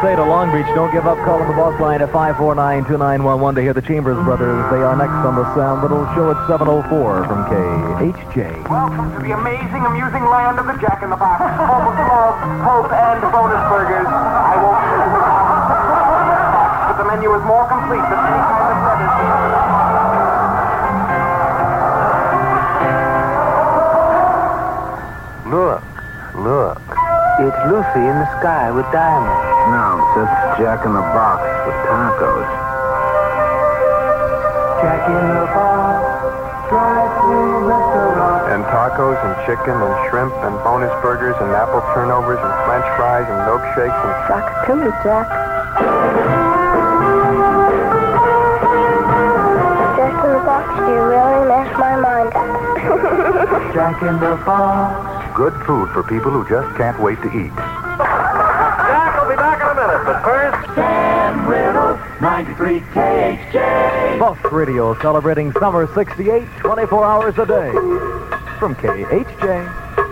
say to Long Beach, don't give up. Call on the boss line at 549-2911 to hear the Chambers Brothers. They are next on the Sam Riddle Show at 7:04 from KHJ. Welcome to the amazing, amusing land of the Jack in the Box, home of love, hope, and bonus burgers. I won't show you how, but the menu is more complete than any kind of lettuce. Look. It's Lucy in the sky with diamonds. No, it's just Jack in the Box with tacos. Jack in the Box, drive-through restaurant. And tacos and chicken and shrimp and bonus burgers and apple turnovers and French fries and milkshakes and... Sucks to me, Jack. Jack in the Box, you really messed my mind up. Jack in the Box. Good food for people who just can't wait to eat. Jack will be back in a minute, but first... Sam Riddle, 93 KHJ. Buff Radio celebrating summer 68, 24 hours a day. From KHJ.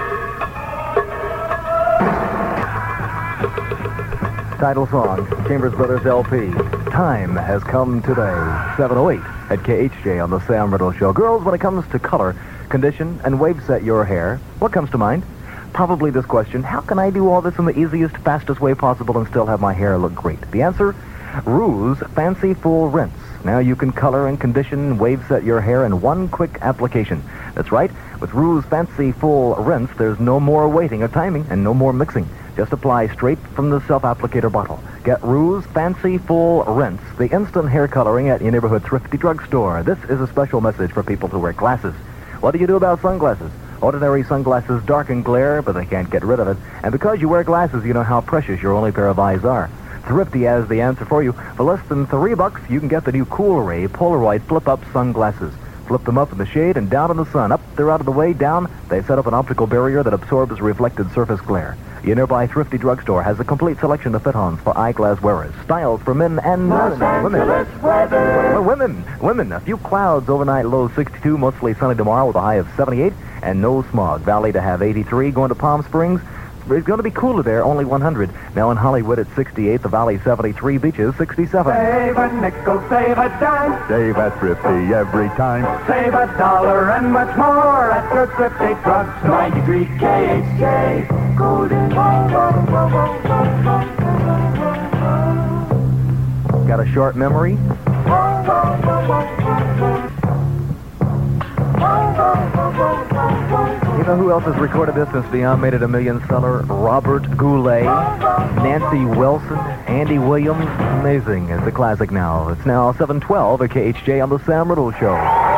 Title song, Chambers Brothers LP. Time has come today. 7:08 at KHJ on the Sam Riddle Show. Girls, when it comes to color, condition, and wave set your hair, what comes to mind? Probably this question: how can I do all this in the easiest, fastest way possible and still have my hair look great? The answer: Ruse Fancy Full Rinse. Now you can color and condition and wave set your hair in one quick application. That's right. With Ruse Fancy Full Rinse, there's no more waiting or timing and no more mixing. Just apply straight from the self-applicator bottle. Get Ruse Fancy Full Rinse, the instant hair coloring at your neighborhood thrifty drugstore. This is a special message for people who wear glasses. What do you do about sunglasses? Ordinary sunglasses darken glare, but they can't get rid of it. And because you wear glasses, you know how precious your only pair of eyes are. Thrifty has the answer for you. For less than $3, you can get the new Cool Ray Polaroid flip-up sunglasses. Flip them up in the shade and down in the sun. Up, they're out of the way. Down, they set up an optical barrier that absorbs reflected surface glare. Your nearby thrifty drugstore has a complete selection of fit-ons for eyeglass wearers. Styles for men and women. A few clouds overnight, low 62, mostly sunny tomorrow with a high of 78, and no smog. Valley to have 83, going to Palm Springs. It's going to be cooler there, only 100. Now in Hollywood at 68, the Valley 73, Beaches 67. Save a nickel, save a dime. Save at Thrifty every time. Save $1 and much more at your Thrifty Drugstore. 93 KHJ, Golden. Got a short memory? You know who else has recorded this since Beyond made it a million seller? Robert Goulet, Nancy Wilson, Andy Williams. Amazing. It's a classic now. It's now 7:12 at KHJ on the Sam Riddle Show.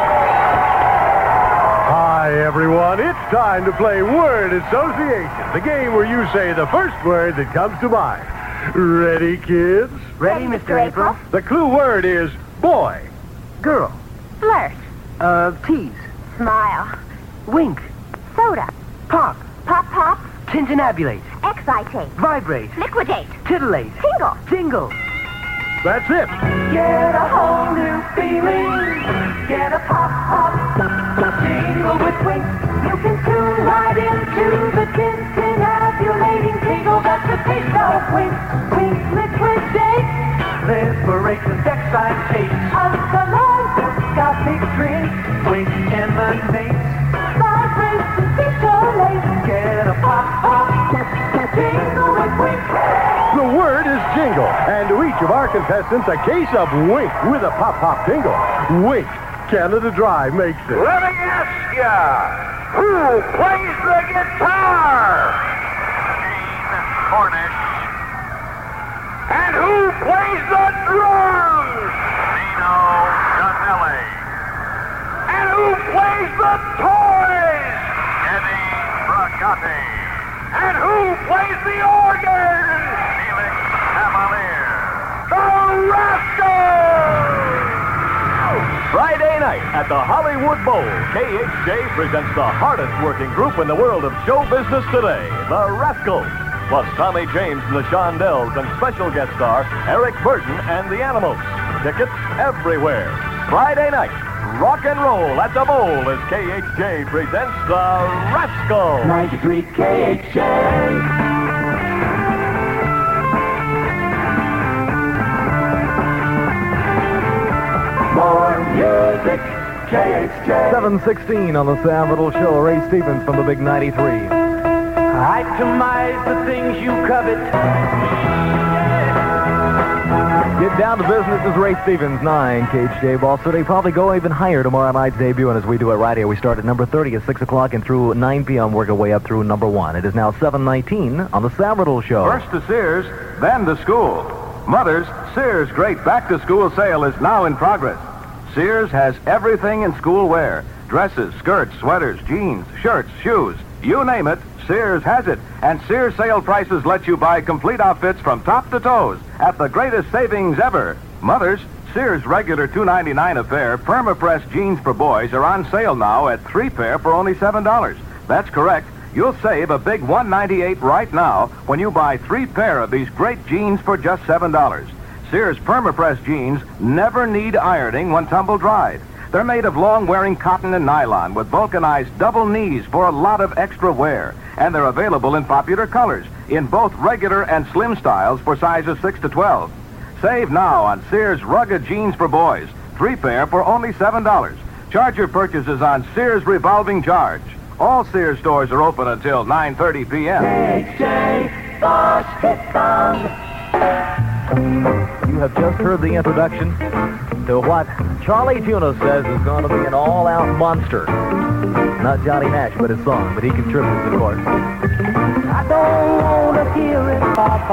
Hi, everyone. It's time to play Word Association, the game where you say the first word that comes to mind. Ready, kids? Ready, Mr. April? The clue word is boy. Girl. Flirt. Tease. Smile. Wink. Soda. Pop. Pop, pop. Tintinabulate. Excitate. Vibrate. Liquidate. Titillate. Tingle. Jingle. That's it. Get a whole new feeling. Get a pop, pop. Jingle with wink. You can tune right into the tintinabulating jingle. That's the taste of wink. Wink, liquidate. Liberations, excitate. Gothic drink. Wink emanates. Vibration, titillate. Get a pop, pop. Jingle with wink. The word is jingle, and to each of our contestants, a case of Wink with a pop-pop jingle. Wink, Canada Dry makes it. Let me ask ya, who plays the guitar? Gene Cornish. And who plays the drums? Nino Donelli. And who plays the toys? Eddie Bracati. And who plays the organ? Felix Cavalier. The Rascals! Friday night at the Hollywood Bowl, KHJ presents the hardest working group in the world of show business today, the Rascals. Plus Tommy James and the Shondells and special guest star Eric Burden and the Animals. Tickets everywhere. Friday night, rock and roll at the Bowl as KHJ presents the Rascals. 93 KHJ. Terrific KHJ. 7:16 on the Sam Riddle Show. Ray Stevens from the Big 93. Itemize the things you covet. Get down to business as Ray Stevens, 9, KHJ Ball City. Probably go even higher tomorrow night's debut, and as we do it right here, we start at number 30 at 6 o'clock and through 9 p.m. work our way up through number 1. It is now 7:19 on the Sam Riddle Show. First to Sears, then to school. Mothers, Sears' great back-to-school sale is now in progress. Sears has everything in school wear. Dresses, skirts, sweaters, jeans, shirts, shoes. You name it, Sears has it. And Sears sale prices let you buy complete outfits from top to toes at the greatest savings ever. Mothers, Sears regular $2.99 a pair Perma-Press jeans for boys are on sale now at 3 pair for only $7. That's correct. You'll save a big $198 right now when you buy 3 pair of these great jeans for just $7. Sears Perma-Press jeans never need ironing when tumble-dried. They're made of long-wearing cotton and nylon with vulcanized double knees for a lot of extra wear. And they're available in popular colors in both regular and slim styles for sizes 6 to 12. Save now on Sears rugged jeans for boys. 3 pair for only $7. Charge your purchases on Sears revolving charge. All Sears stores are open until 9:30 p.m. KHJ, Boss Hit Song. You have just heard the introduction to what Charlie Tuna says is going to be an all-out monster. Not Johnny Nash, but his song, but he contributes, of course. I don't want to hear it.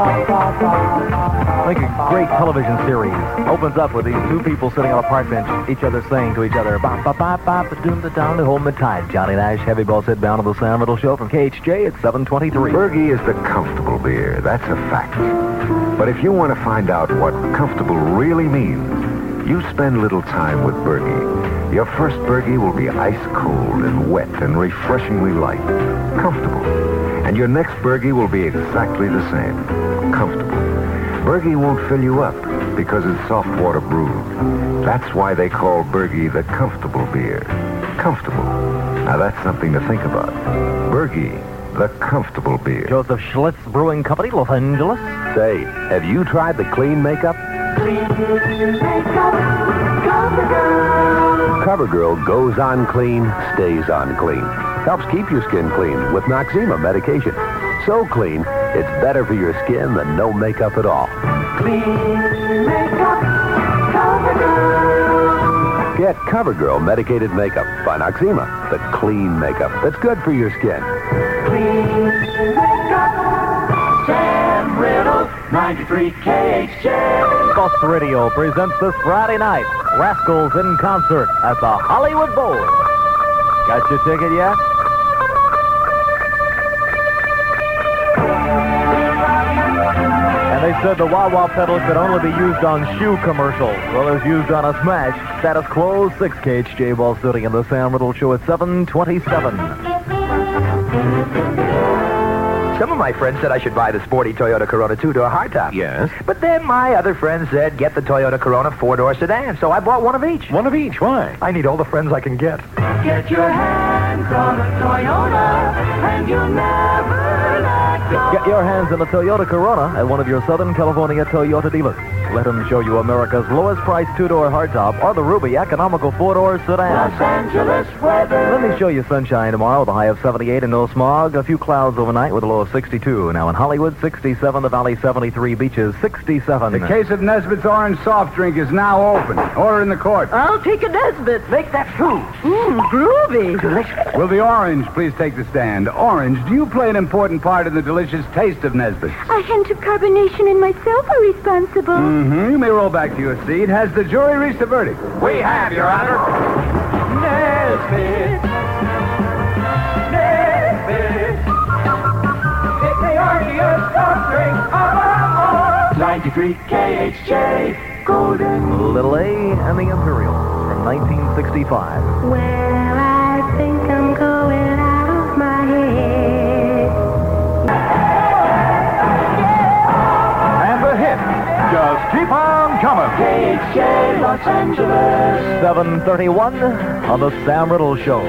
I think a great television series opens up with these two people sitting on a park bench, each other saying to each other, "Bop, bop, bop, bop, doom, da, down, hold me tight." Johnny Nash, Heavy Ball, sit down on the Sam Riddle Show from KHJ at 7:23. Bergie is the comfortable beer. That's a fact. But if you want to find out what comfortable really means, you spend a little time with Bergie. Your first Bergie will be ice cold and wet and refreshingly light. Comfortable. And your next Bergie will be exactly the same. Comfortable. Bergie won't fill you up because it's soft water brewed. That's why they call Bergie the comfortable beer. Comfortable. Now that's something to think about. Bergie, the comfortable beer. Joseph Schlitz Brewing Company, Los Angeles. Say, have you tried the clean makeup? CoverGirl goes on clean, stays on clean. Helps keep your skin clean with Noxzema medication. So clean, it's better for your skin than no makeup at all. Clean makeup, CoverGirl. Get CoverGirl medicated makeup by Noxzema, the clean makeup that's good for your skin. Clean makeup, Sam Riddle, 93 KHJ. Boss Radio presents this Friday night, Rascals in concert at the Hollywood Bowl. Got your ticket yet? And they said the wah-wah pedal could only be used on shoe commercials. Well, it's used on a smash. Status quo, 6 KHJ Ball City in the Sam Riddle Show at 7:27. Some of my friends said I should buy the sporty Toyota Corona 2-door hardtop. Yes? But then my other friends said get the Toyota Corona 4-door sedan. So I bought one of each. One of each? Why? I need all the friends I can get. Get your hands on a Toyota, and you'll never let go. Get your hands on a Toyota Corona at one of your Southern California Toyota dealers. Let them show you America's lowest priced 2-door hardtop or the Ruby economical 4-door sedan. Los Angeles weather. Let me show you sunshine tomorrow with a high of 78 and no smog. A few clouds overnight with a low of 62. Now in Hollywood, 67. The Valley, 73. Beaches, 67. The case of Nesbitt's orange soft drink is now open. Order in the court. I'll take a Nesbitt. Make that 2. Groovy. Delicious. Will the orange please take the stand? Orange, do you play an important part in the delicious taste of Nesbitt? A hint of carbonation and myself are responsible. Mm-hmm. You may roll back to your seat. Has the jury reached a verdict? We have, Your Honor. Nesbitt. Nesbitt. It's the orangest soft drink of them all. 93 KHJ, Golden. Little A and the Imperial from 1965. Well, I think I'm going out of my head. And the hit, just keep on coming. KHJ, Los Angeles. 7:31 on the Sam Riddle Show.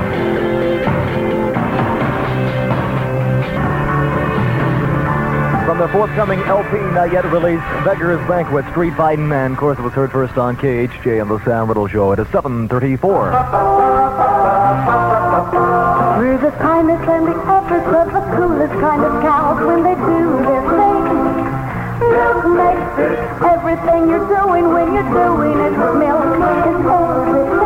From from their forthcoming LP, not yet released, Beggar's Banquet, Street Fighting Men. Of course, it was heard first on KHJ on the Sam Riddle Show. It is 7:34. We're the finest and the efforts of the coolest kind of cows when they do their thing. Milk makes it everything you're doing when you're doing it with milk. It's everything.